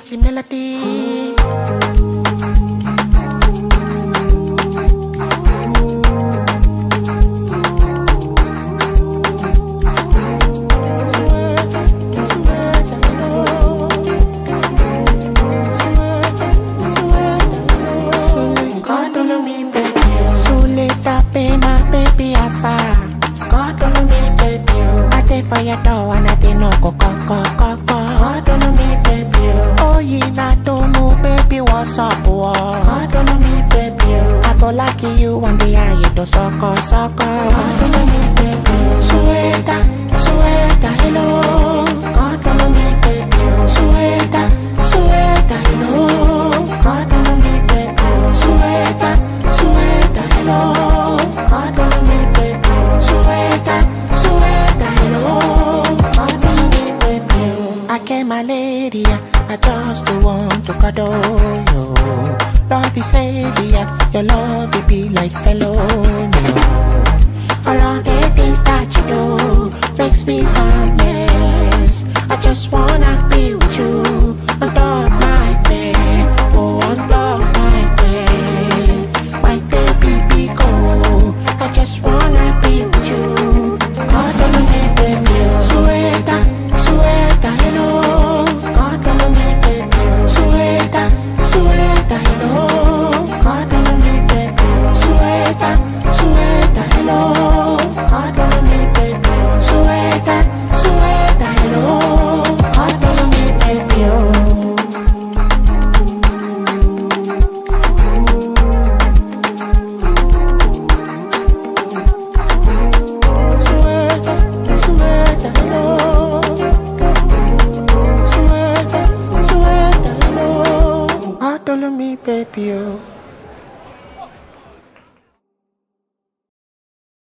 pretty melody. For your door and I didn't know go. God don't know me, baby. Oh, you not to move, baby. What's up, whoa? God don't know me, baby. I go like you one day, I eat to sucker. God don't know me, baby. Sueta, hello. God don't know me, baby. Sueta, hello. God don't know me, baby. Sueta, hello. God don't know me, baby. Sueta, hello. God don't know me, baby. I came malaria, I just want to cuddle you. Love is heavier, your love will be like felony. All of the things that you do makes me harmless. I just wanna be with you on top my bed, oh on top my bed. My baby be cold, I just wanna be with you. God don't know me, baby. Sueta, hello. God don't know me, baby. Sueta, hello. God don't know me, baby. Sueta, hello. God don't know me, baby. Sueta, hello. God don't know me, baby. Sueta, hello. Sueta, hello. God don't know me, baby.